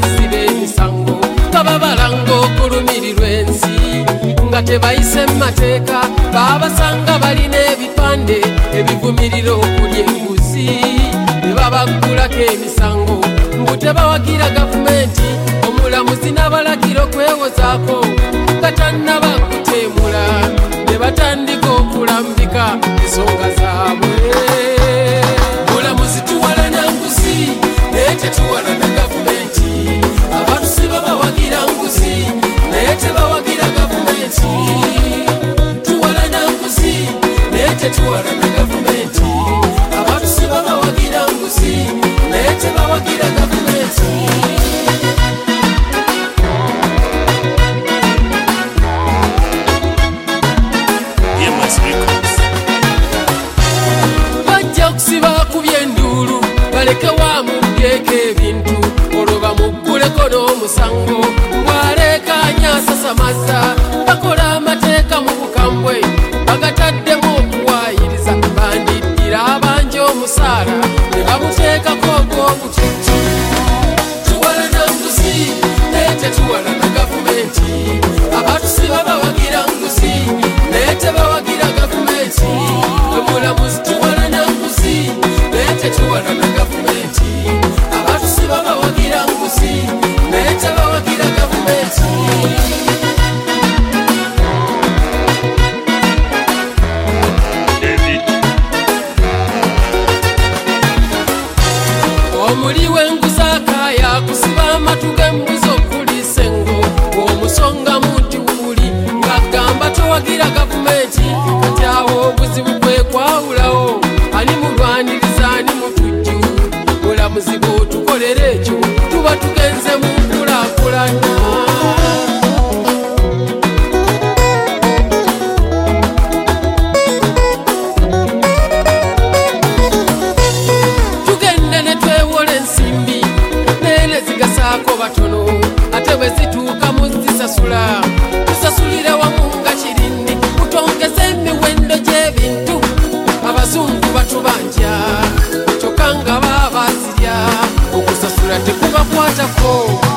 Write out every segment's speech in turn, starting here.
basiba emisango nga babalanga okulumirirwa ensi nga tebayise mu mateeka babasanga balina ebipande ebivumirira okulya enguzi ne babaggulako emisango mbu tebawagira gavumenti omulamuzi n'abalagira okwewozaako nga tannaba kuteemula ne batandika okulambika ensonga zaabwe. Mulamuzi tuwalana nguzi naye tetuwalana gavumenti, abatusiba bawagira nguzi naye tebawagira gavumenti. Tuwalana nguzi naye tetuwalana gavumenti, abatusiba bawagira nguzi naye tebawagira gavumenti. Bajja kusiba kubye enduulu baleke wamubyeko ebintu olwo bamugguleko n'omusango bw'aleekaanya asasamaza bakola amateeka mu bukambwe bagataddemu okuwaayiriza bandiddira abanja omusaala ne bamuteekako ogw'obutiti. Tuwalana nguzi naye tetuwalana gavumenti, abatusiba bawagira nguzi naye tebawagira gavumenti. Omulamuzi tuwalana nguzi naye tetuwalana gavumenti, abatusiba bawagira nguzi naye tebawagira gavumenti. Omuli w'enguzi akaaya kusiba amatu g'embuzi okuliisa engo omusonga muti wuli ng'agamba towagira gavumenti kati awo obuzibu bwe kwawulawo ani mulwaniriza ani mutujju. Mulamuzi bw'otukolera ekyo tuba tugenze mu nkulaakulana. Tugende ne twewola ensimbi naye ne zigasaako batono ate bwe zituuka mu zisasula tusasulire wamu nga kirindi mutongeze emiwendo gy'ebintu. Abazungu batubanja kyokka nga baabazirya okusasula tekubakwatako.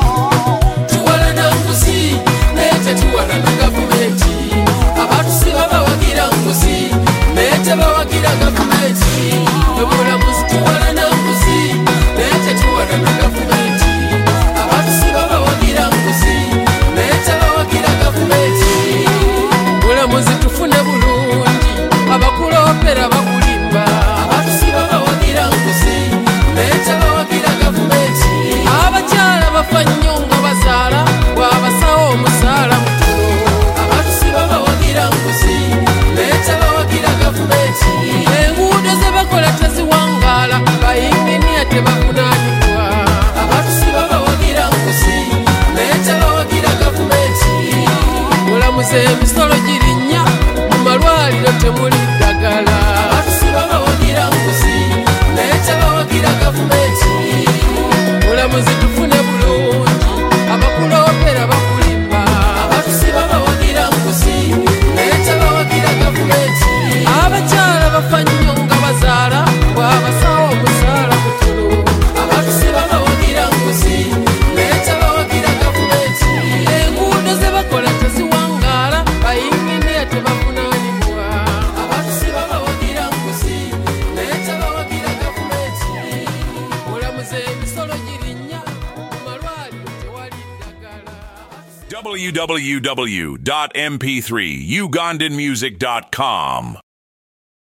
Tuwalana nguzi naye tetuwalana gavumenti, abatusiba bawagira nguzi naye tebawagira gavumenti. Omulamuzi tuwalana nguzi naye tetuwalana gavumenti, abatusiba bawagira nguzi naye tebawagira gavumenti. Mulamuzi tufune bulungi abakuloopera bakulimba, abatusiba bawagira nguzi naye tebawagira gavumenti. Abakyala bafa nnyo nga bazaala bw'abasawo omusaala mutono, abatusiba bawagira nguzi naye tebawagira gavumenti. Enguudo ze bakola teziwangaala bayinginiya tebavunaanibwa, abatusiba bawagira nguzi naye tebawagira gavumenti. Mulamuzi emisolo girinnya mu malwaliro temuli ddagala, abatusiba bawagira nguzi naye tebawagira gavumenti. Mulamuzi tufune bulungi abakuloopera bakulimba, abatusiba bawagira nguzi naye tebawagira gavumenti. Abakyala bafa nnyo nga bazaala bw'abasawo omusaala mutono, abatusiba bawagira nguzi naye tebawagira gavumenti. Enguudo ze bakola teziwangaala bayinginiya tebavunaanibwa, abatusiba bawagira nguzi naye tebawagira gavumenti. Mulamuzi emisolo girinnya mu malwaliro tewali ddagala. www.mp3ugandanmusic.com